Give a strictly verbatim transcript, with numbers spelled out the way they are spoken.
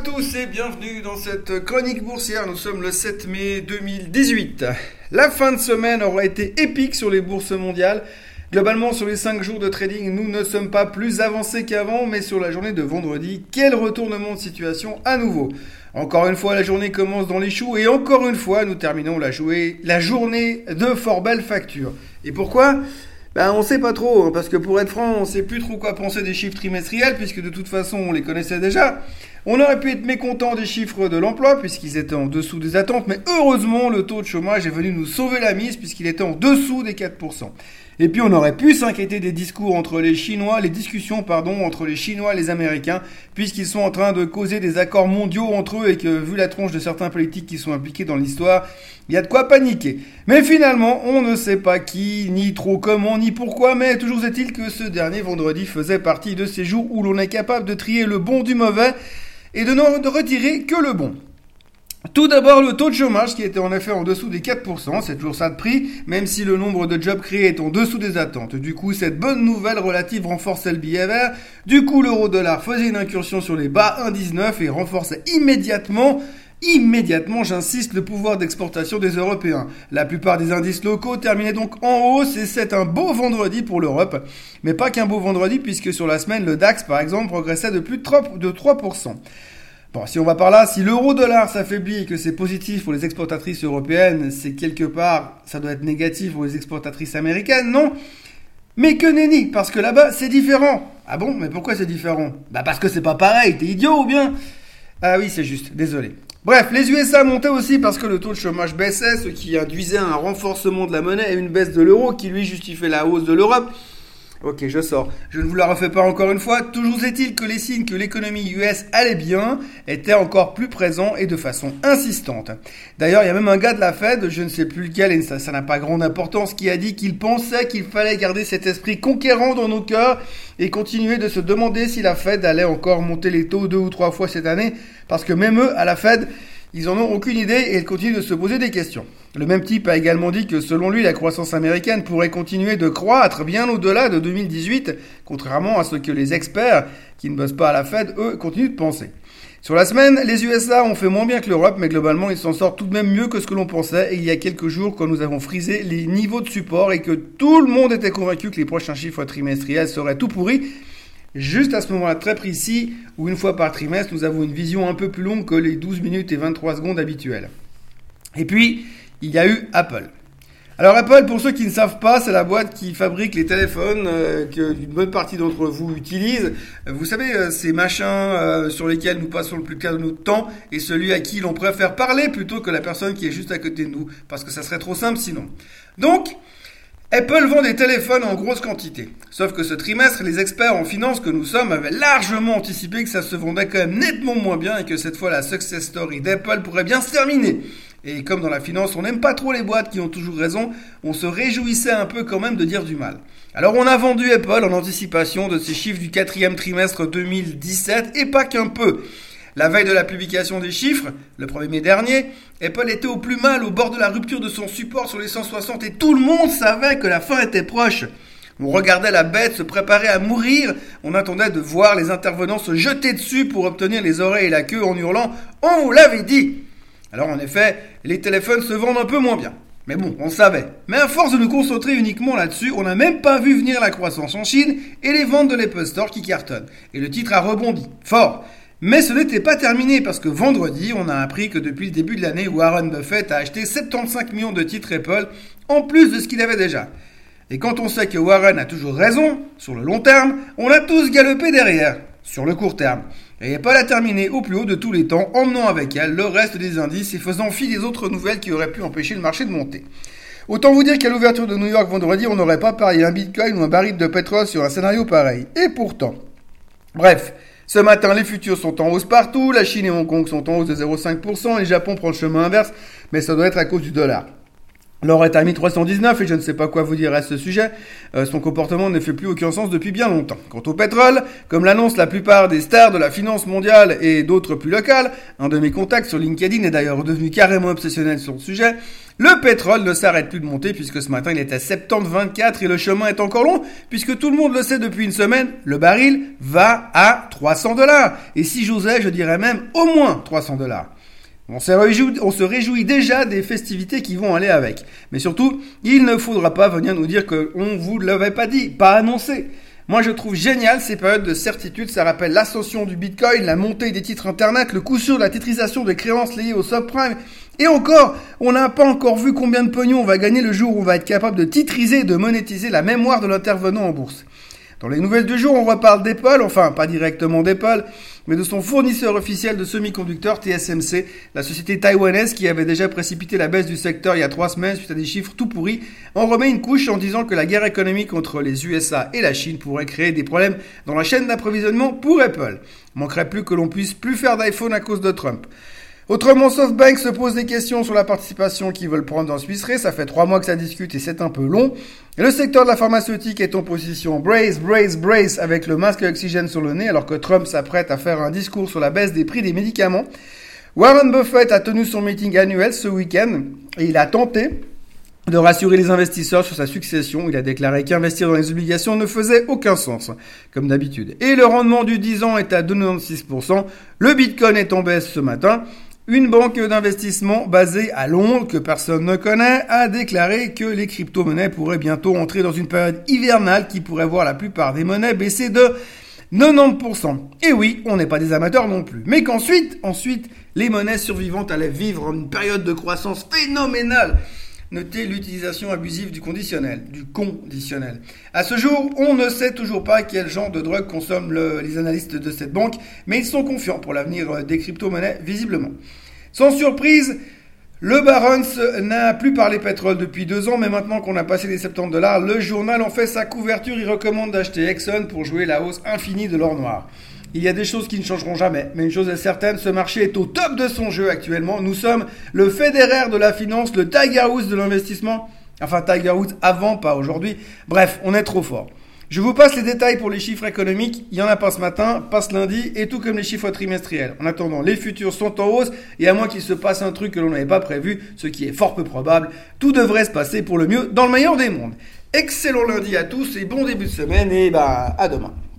À tous et bienvenue dans cette chronique boursière. Nous sommes le sept mai deux mille dix-huit. La fin de semaine aura été épique sur les bourses mondiales. Globalement, sur les cinq jours de trading, nous ne sommes pas plus avancés qu'avant, mais sur la journée de vendredi, quel retournement de situation à nouveau. Encore une fois, la journée commence dans les choux et encore une fois, nous terminons la, jouée, la journée de fort belles factures. Et pourquoi ? Ben, on sait pas trop, hein, parce que pour être franc, on sait plus trop quoi penser des chiffres trimestriels, puisque de toute façon, on les connaissait déjà. On aurait pu être mécontent des chiffres de l'emploi, puisqu'ils étaient en dessous des attentes, mais heureusement, le taux de chômage est venu nous sauver la mise, puisqu'il était en dessous des quatre pour cent. Et puis, on aurait pu s'inquiéter des discours entre les Chinois, les discussions, pardon, entre les Chinois et les Américains, puisqu'ils sont en train de causer des accords mondiaux entre eux et que, vu la tronche de certains politiques qui sont impliqués dans l'histoire, il y a de quoi paniquer. Mais finalement, on ne sait pas qui, ni trop comment, ni pourquoi, mais toujours est-il que ce dernier vendredi faisait partie de ces jours où l'on est capable de trier le bon du mauvais et de ne retirer que le bon. Tout d'abord, le taux de chômage qui était en effet en dessous des quatre pour cent, c'est toujours ça de prix, même si le nombre de jobs créés est en dessous des attentes. Du coup, cette bonne nouvelle relative renforçait le billet vert. Du coup, l'euro-dollar faisait une incursion sur les bas un virgule dix-neuf et renforçait immédiatement Immédiatement, j'insiste, le pouvoir d'exportation des Européens. La plupart des indices locaux terminaient donc en hausse et c'est un beau vendredi pour l'Europe. Mais pas qu'un beau vendredi puisque sur la semaine, le DAX par exemple progressait de plus de trois pour cent. Bon, si on va par là, si l'euro-dollar s'affaiblit et que c'est positif pour les exportatrices européennes, c'est quelque part, ça doit être négatif pour les exportatrices américaines, non ? Mais que nenni, parce que là-bas, c'est différent. Ah bon ? Mais pourquoi c'est différent ? Bah parce que c'est pas pareil, t'es idiot ou bien ? Ah oui, c'est juste, désolé. Bref, les U S A montaient aussi parce que le taux de chômage baissait, ce qui induisait un renforcement de la monnaie et une baisse de l'euro qui lui justifiait la hausse de l'Europe. Ok, je sors. Je ne vous la refais pas encore une fois. Toujours est-il que les signes que l'économie U S allait bien étaient encore plus présents et de façon insistante. D'ailleurs, il y a même un gars de la Fed, je ne sais plus lequel, et ça, ça n'a pas grande importance, qui a dit qu'il pensait qu'il fallait garder cet esprit conquérant dans nos cœurs et continuer de se demander si la Fed allait encore monter les taux deux ou trois fois cette année, parce que même eux, à la Fed, ils en ont aucune idée et ils continuent de se poser des questions. Le même type a également dit que selon lui, la croissance américaine pourrait continuer de croître bien au-delà de deux mille dix-huit, contrairement à ce que les experts qui ne bossent pas à la Fed, eux, continuent de penser. Sur la semaine, les U S A ont fait moins bien que l'Europe, mais globalement, ils s'en sortent tout de même mieux que ce que l'on pensait. Et il y a quelques jours, quand nous avons frisé les niveaux de support et que tout le monde était convaincu que les prochains chiffres trimestriels seraient tout pourris, juste à ce moment-là très précis, où une fois par trimestre, nous avons une vision un peu plus longue que les douze minutes et vingt-trois secondes habituelles. Et puis, il y a eu Apple. Alors Apple, pour ceux qui ne savent pas, c'est la boîte qui fabrique les téléphones euh, que une bonne partie d'entre vous utilisent. Vous savez, euh, ces machins euh, sur lesquels nous passons le plus clair de notre temps et celui à qui l'on préfère parler plutôt que la personne qui est juste à côté de nous, parce que ça serait trop simple sinon. Donc, Apple vend des téléphones en grosse quantité. Sauf que ce trimestre, les experts en finance que nous sommes avaient largement anticipé que ça se vendait quand même nettement moins bien et que cette fois la success story d'Apple pourrait bien se terminer. Et comme dans la finance, on n'aime pas trop les boîtes qui ont toujours raison, on se réjouissait un peu quand même de dire du mal. Alors on a vendu Apple en anticipation de ces chiffres du quatrième trimestre deux mille dix-sept et pas qu'un peu. La veille de la publication des chiffres, le premier mai dernier, Apple était au plus mal, au bord de la rupture de son support sur les cent soixante et tout le monde savait que la fin était proche. On regardait la bête se préparer à mourir, on attendait de voir les intervenants se jeter dessus pour obtenir les oreilles et la queue en hurlant « On vous l'avait dit !» Alors en effet, les téléphones se vendent un peu moins bien. Mais bon, on savait. Mais à force de nous concentrer uniquement là-dessus, on n'a même pas vu venir la croissance en Chine et les ventes de l'Apple Store qui cartonnent. Et le titre a rebondi, fort. Mais ce n'était pas terminé parce que vendredi, on a appris que depuis le début de l'année, Warren Buffett a acheté soixante-quinze millions de titres Apple en plus de ce qu'il avait déjà. Et quand on sait que Warren a toujours raison, sur le long terme, on a tous galopé derrière, sur le court terme. Et Apple a terminé au plus haut de tous les temps, emmenant avec elle le reste des indices et faisant fi des autres nouvelles qui auraient pu empêcher le marché de monter. Autant vous dire qu'à l'ouverture de New York vendredi, on n'aurait pas parié un bitcoin ou un baril de pétrole sur un scénario pareil. Et pourtant. Bref. Ce matin, les futurs sont en hausse partout, la Chine et Hong Kong sont en hausse de zéro virgule cinq pour cent et le Japon prend le chemin inverse, mais ça doit être à cause du dollar. L'or est à mille trois cent dix-neuf et je ne sais pas quoi vous dire à ce sujet. Euh, son comportement ne fait plus aucun sens depuis bien longtemps. Quant au pétrole, comme l'annoncent la plupart des stars de la finance mondiale et d'autres plus locales, un de mes contacts sur LinkedIn est d'ailleurs devenu carrément obsessionnel sur le sujet, le pétrole ne s'arrête plus de monter puisque ce matin il est à soixante-dix vingt-quatre et le chemin est encore long puisque tout le monde le sait depuis une semaine, le baril va à trois cents dollars. Et si j'osais, je dirais même au moins trois cents dollars. On se, réjouit, on se réjouit déjà des festivités qui vont aller avec. Mais surtout, il ne faudra pas venir nous dire qu'on vous l'avait pas dit, pas annoncé. Moi, je trouve génial ces périodes de certitude. Ça rappelle l'ascension du Bitcoin, la montée des titres Internet, le coup sûr de la titrisation des créances liées au subprime. Et encore, on n'a pas encore vu combien de pognon on va gagner le jour où on va être capable de titriser et de monétiser la mémoire de l'intervenant en bourse. Dans les nouvelles du jour, on reparle d'Apple, enfin pas directement d'Apple, mais de son fournisseur officiel de semi-conducteurs T S M C, la société taïwanaise qui avait déjà précipité la baisse du secteur il y a trois semaines suite à des chiffres tout pourris, en remet une couche en disant que la guerre économique entre les U S A et la Chine pourrait créer des problèmes dans la chaîne d'approvisionnement pour Apple. Il manquerait plus que l'on puisse plus faire d'iPhone à cause de Trump. Autrement, SoftBank se pose des questions sur la participation qu'ils veulent prendre dans Swiss Re. Ça fait trois mois que ça discute et c'est un peu long. Et le secteur de la pharmaceutique est en position brace, brace, brace avec le masque à oxygène sur le nez alors que Trump s'apprête à faire un discours sur la baisse des prix des médicaments. Warren Buffett a tenu son meeting annuel ce week-end et il a tenté de rassurer les investisseurs sur sa succession. Il a déclaré qu'investir dans les obligations ne faisait aucun sens, comme d'habitude. Et le rendement du dix ans est à deux virgule quatre-vingt-seize pour cent. Le Bitcoin est en baisse ce matin. Une banque d'investissement basée à Londres, que personne ne connaît, a déclaré que les crypto-monnaies pourraient bientôt entrer dans une période hivernale qui pourrait voir la plupart des monnaies baisser de quatre-vingt-dix pour cent. Et oui, on n'est pas des amateurs non plus. Mais qu'ensuite, ensuite, les monnaies survivantes allaient vivre une période de croissance phénoménale. Notez l'utilisation abusive du conditionnel, du conditionnel. À ce jour, on ne sait toujours pas quel genre de drogue consomment le, les analystes de cette banque, mais ils sont confiants pour l'avenir des crypto-monnaies, visiblement. Sans surprise, le Barron's n'a plus parlé pétrole depuis deux ans, mais maintenant qu'on a passé les soixante-dix dollars, le journal en fait sa couverture, il recommande d'acheter Exxon pour jouer la hausse infinie de l'or noir. Il y a des choses qui ne changeront jamais, mais une chose est certaine, ce marché est au top de son jeu actuellement. Nous sommes le Federer de la finance, le Tiger Woods de l'investissement. Enfin, Tiger Woods avant, pas aujourd'hui. Bref, on est trop fort. Je vous passe les détails pour les chiffres économiques. Il n'y en a pas ce matin, pas ce lundi, et tout comme les chiffres trimestriels. En attendant, les futurs sont en hausse, et à moins qu'il se passe un truc que l'on n'avait pas prévu, ce qui est fort peu probable, tout devrait se passer pour le mieux dans le meilleur des mondes. Excellent lundi à tous et bon début de semaine, et bah, à demain.